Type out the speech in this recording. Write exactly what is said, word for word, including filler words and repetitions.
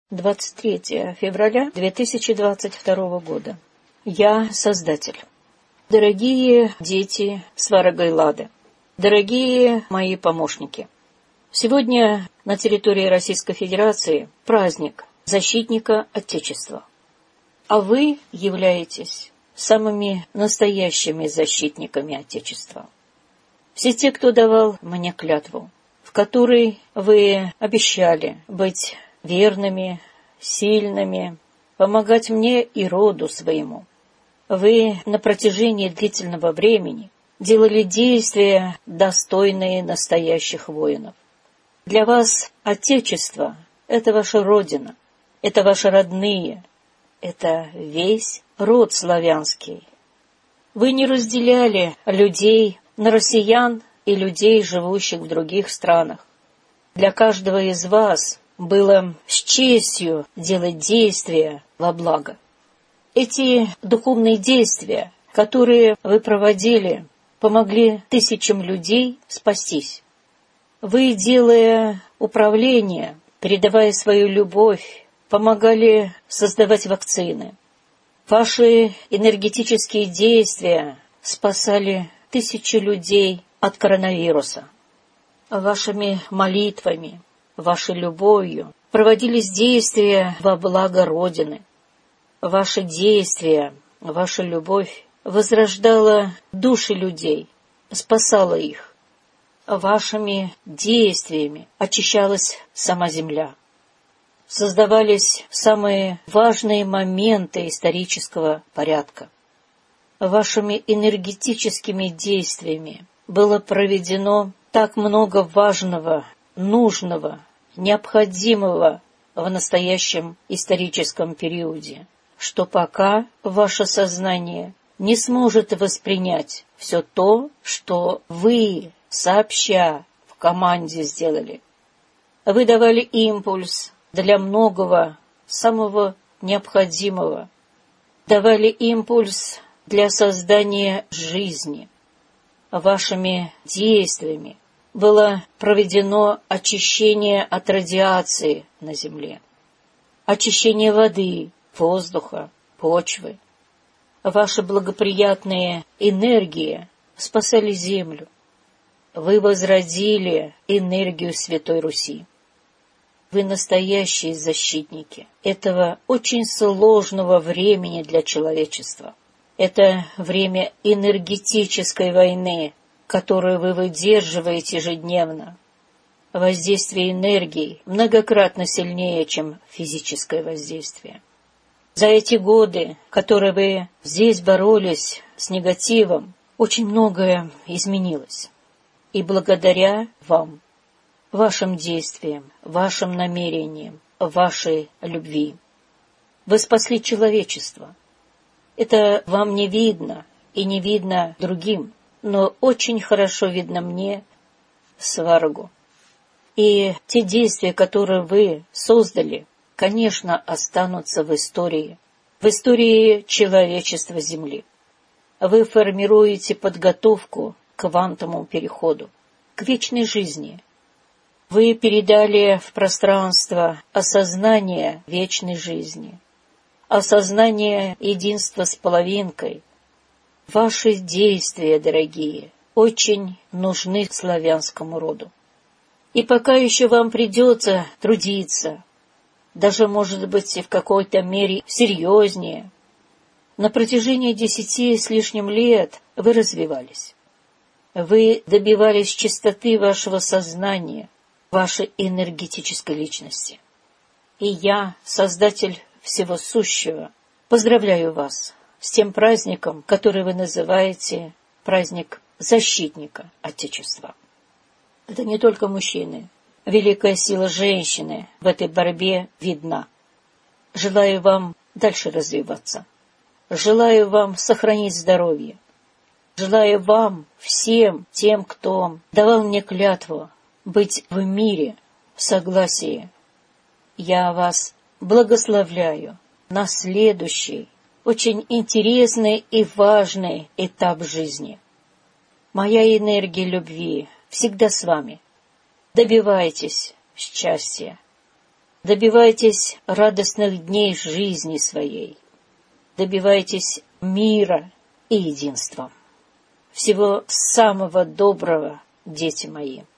двадцать третьего февраля две тысячи двадцать второго года. Я Создатель. Дорогие дети Сварога и Лады, дорогие мои помощники, сегодня на территории Российской Федерации праздник защитника Отечества. А вы являетесь самыми настоящими защитниками Отечества. Все те, кто давал мне клятву, в которой вы обещали быть верными, сильными, помогать мне и роду своему. Вы на протяжении длительного времени делали действия, достойные настоящих воинов. Для вас Отечество — это ваша Родина, это ваши родные, это весь род славянский. Вы не разделяли людей на россиян и людей, живущих в других странах. Для каждого из вас было с честью делать действия во благо. Эти духовные действия, которые вы проводили, помогли тысячам людей спастись. Вы, делая управление, передавая свою любовь, помогали создавать вакцины. Ваши энергетические действия спасали тысячи людей от коронавируса. Вашими молитвами, вашей любовью проводились действия во благо Родины. Ваши действия, ваша любовь возрождала души людей, спасала их. Вашими действиями очищалась сама земля. Создавались самые важные моменты исторического порядка. Вашими энергетическими действиями было проведено так много важного, нужного, необходимого в настоящем историческом периоде, что пока ваше сознание не сможет воспринять все то, что вы, сообща, в команде сделали. Вы давали импульс для многого, самого необходимого. Давали импульс для создания жизни. Вашими действиями было проведено очищение от радиации на Земле, очищение воды, воздуха, почвы. Ваши благоприятные энергии спасали Землю. Вы возродили энергию Святой Руси. Вы настоящие защитники этого очень сложного времени для человечества. Это время энергетической войны, которую вы выдерживаете ежедневно. Воздействие энергии многократно сильнее, чем физическое воздействие. За эти годы, которые вы здесь боролись с негативом, очень многое изменилось. И благодаря вам, вашим действиям, вашим намерениям, вашей любви, вы спасли человечество. Это вам не видно и не видно другим, но очень хорошо видно мне, Сварогу. И те действия, которые вы создали, конечно, останутся в истории, в истории человечества Земли. Вы формируете подготовку к квантовому переходу, к вечной жизни. Вы передали в пространство осознание вечной жизни, осознание единства с половинкой. Ваши действия, дорогие, очень нужны славянскому роду. И пока еще вам придется трудиться, даже, может быть, и в какой-то мере серьезнее, на протяжении десяти с лишним лет вы развивались. Вы добивались чистоты вашего сознания, вашей энергетической личности. И я, Создатель всего сущего, поздравляю вас с тем праздником, который вы называете праздник защитника Отечества. Это не только мужчины. Великая сила женщины в этой борьбе видна. Желаю вам дальше развиваться. Желаю вам сохранить здоровье. Желаю вам, всем тем, кто давал мне клятву быть в мире, в согласии. Я вас благословляю на следующий, очень интересный и важный этап жизни. Моя энергия любви всегда с вами. Добивайтесь счастья. Добивайтесь радостных дней жизни своей. Добивайтесь мира и единства. Всего самого доброго, дети мои.